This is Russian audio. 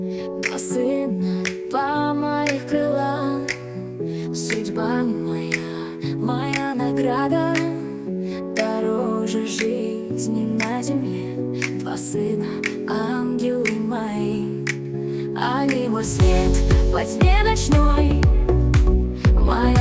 Два сына, два моих крыла, судьба моя, моя награда, дороже жизни на земле. Два сына, ангелы мои, они мой свет во тьме ночной, моя